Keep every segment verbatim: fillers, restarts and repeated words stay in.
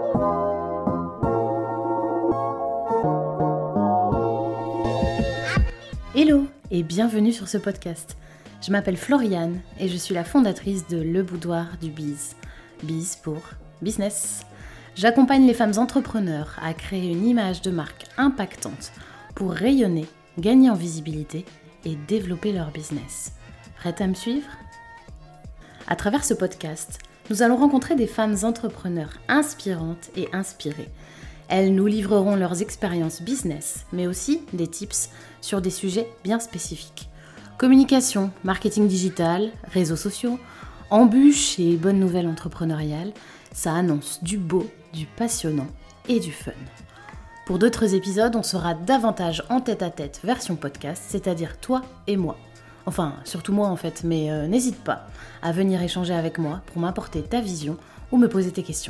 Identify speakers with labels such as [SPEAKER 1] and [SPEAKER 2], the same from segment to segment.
[SPEAKER 1] Hello et bienvenue sur ce podcast. Je m'appelle Floriane et je suis la fondatrice de Le Boudoir du Biz. Biz pour business. J'accompagne les femmes entrepreneurs à créer une image de marque impactante pour rayonner, gagner en visibilité et développer leur business. Prête à me suivre ? À travers ce podcast, nous allons rencontrer des femmes entrepreneurs inspirantes et inspirées. Elles nous livreront leurs expériences business, mais aussi des tips sur des sujets bien spécifiques. Communication, marketing digital, réseaux sociaux, embûches et bonnes nouvelles entrepreneuriales, ça annonce du beau, du passionnant et du fun. Pour d'autres épisodes, on sera davantage en tête-à-tête version podcast, c'est-à-dire toi et moi. Enfin, surtout moi en fait, mais euh, n'hésite pas à venir échanger avec moi pour m'apporter ta vision ou me poser tes questions.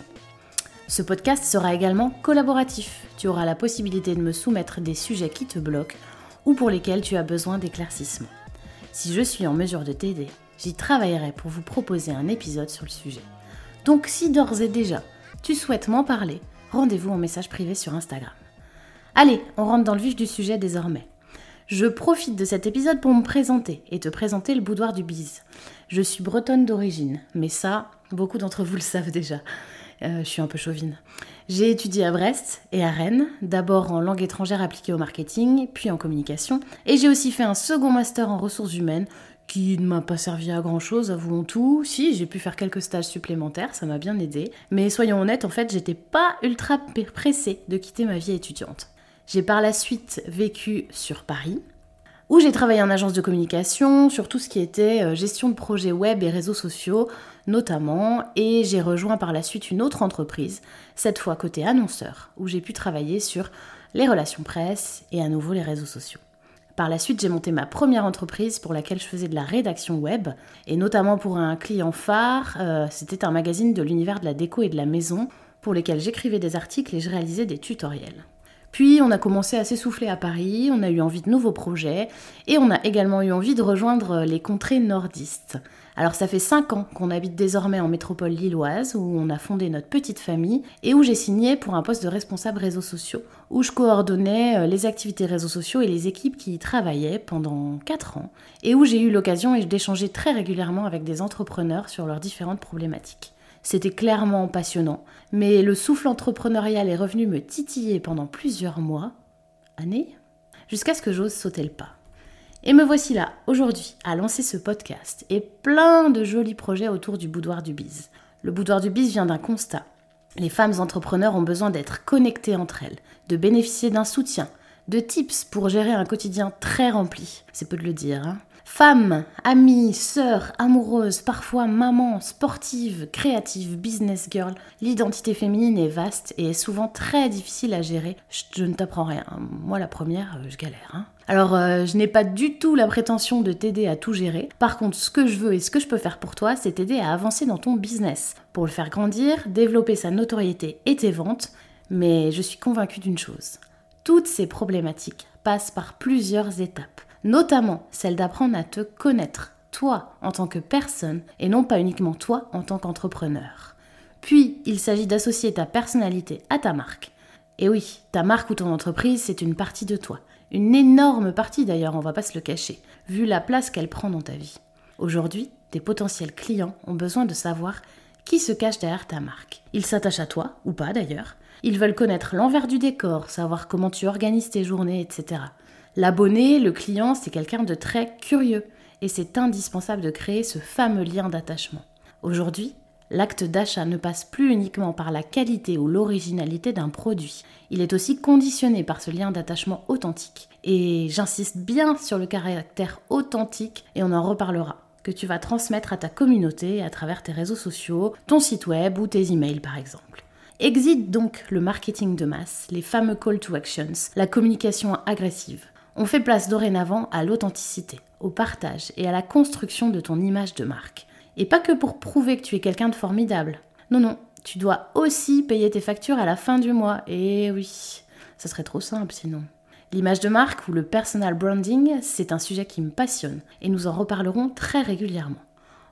[SPEAKER 1] Ce podcast sera également collaboratif. Tu auras la possibilité de me soumettre des sujets qui te bloquent ou pour lesquels tu as besoin d'éclaircissement. Si je suis en mesure de t'aider, j'y travaillerai pour vous proposer un épisode sur le sujet. Donc si d'ores et déjà tu souhaites m'en parler, rendez-vous en message privé sur Instagram. Allez, on rentre dans le vif du sujet désormais. Je profite de cet épisode pour me présenter et te présenter le Boudoir du Biz. Je suis bretonne d'origine, mais ça, beaucoup d'entre vous le savent déjà. Euh, je suis un peu chauvine. J'ai étudié à Brest et à Rennes, d'abord en langue étrangère appliquée au marketing, puis en communication. Et j'ai aussi fait un second master en ressources humaines, qui ne m'a pas servi à grand chose, avouons tout. Si, j'ai pu faire quelques stages supplémentaires, ça m'a bien aidé. Mais soyons honnêtes, en fait, j'étais pas ultra pressée de quitter ma vie étudiante. J'ai par la suite vécu sur Paris, où j'ai travaillé en agence de communication sur tout ce qui était gestion de projets web et réseaux sociaux notamment, et j'ai rejoint par la suite une autre entreprise, cette fois côté annonceur, où j'ai pu travailler sur les relations presse et à nouveau les réseaux sociaux. Par la suite, j'ai monté ma première entreprise pour laquelle je faisais de la rédaction web, et notamment pour un client phare, euh, c'était un magazine de l'univers de la déco et de la maison, pour lesquels j'écrivais des articles et je réalisais des tutoriels. Puis on a commencé à s'essouffler à Paris, on a eu envie de nouveaux projets et on a également eu envie de rejoindre les contrées nordistes. Alors ça fait cinq ans qu'on habite désormais en métropole lilloise où on a fondé notre petite famille et où j'ai signé pour un poste de responsable réseaux sociaux où je coordonnais les activités réseaux sociaux et les équipes qui y travaillaient pendant quatre ans et où j'ai eu l'occasion d'échanger très régulièrement avec des entrepreneurs sur leurs différentes problématiques. C'était clairement passionnant, mais le souffle entrepreneurial est revenu me titiller pendant plusieurs mois, années, jusqu'à ce que j'ose sauter le pas. Et me voici là, aujourd'hui, à lancer ce podcast et plein de jolis projets autour du Boudoir du Biz. Le Boudoir du Biz vient d'un constat. Les femmes entrepreneurs ont besoin d'être connectées entre elles, de bénéficier d'un soutien, de tips pour gérer un quotidien très rempli. C'est peu de le dire, hein. Femmes, amies, sœurs, amoureuses, parfois mamans, sportives, créatives, business girl, l'identité féminine est vaste et est souvent très difficile à gérer. Je, je ne t'apprends rien. Moi, la première, je galère. Hein. Alors, euh, je n'ai pas du tout la prétention de t'aider à tout gérer. Par contre, ce que je veux et ce que je peux faire pour toi, c'est t'aider à avancer dans ton business, pour le faire grandir, développer sa notoriété et tes ventes. Mais je suis convaincue d'une chose. Toutes ces problématiques passent par plusieurs étapes. Notamment celle d'apprendre à te connaître, toi en tant que personne et non pas uniquement toi en tant qu'entrepreneur. Puis, il s'agit d'associer ta personnalité à ta marque. Et oui, ta marque ou ton entreprise, c'est une partie de toi. Une énorme partie d'ailleurs, on va pas se le cacher, vu la place qu'elle prend dans ta vie. Aujourd'hui, tes potentiels clients ont besoin de savoir qui se cache derrière ta marque. Ils s'attachent à toi, ou pas d'ailleurs. Ils veulent connaître l'envers du décor, savoir comment tu organises tes journées, et cetera. L'abonné, le client, c'est quelqu'un de très curieux et c'est indispensable de créer ce fameux lien d'attachement. Aujourd'hui, l'acte d'achat ne passe plus uniquement par la qualité ou l'originalité d'un produit. Il est aussi conditionné par ce lien d'attachement authentique. Et j'insiste bien sur le caractère authentique et on en reparlera, que tu vas transmettre à ta communauté à travers tes réseaux sociaux, ton site web ou tes emails par exemple. Exit donc le marketing de masse, les fameux call to actions, la communication agressive. On fait place dorénavant à l'authenticité, au partage et à la construction de ton image de marque. Et pas que pour prouver que tu es quelqu'un de formidable. Non, non, tu dois aussi payer tes factures à la fin du mois. Et oui, ça serait trop simple sinon. L'image de marque ou le personal branding, c'est un sujet qui me passionne et nous en reparlerons très régulièrement.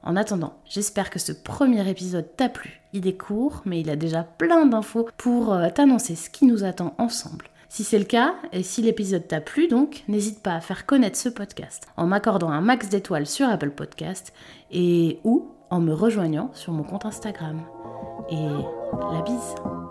[SPEAKER 1] En attendant, j'espère que ce premier épisode t'a plu. Il est court, mais il a déjà plein d'infos pour euh, t'annoncer ce qui nous attend ensemble. Si c'est le cas, et si l'épisode t'a plu donc, n'hésite pas à faire connaître ce podcast en m'accordant un max d'étoiles sur Apple Podcast et ou en me rejoignant sur mon compte Instagram. Et la bise.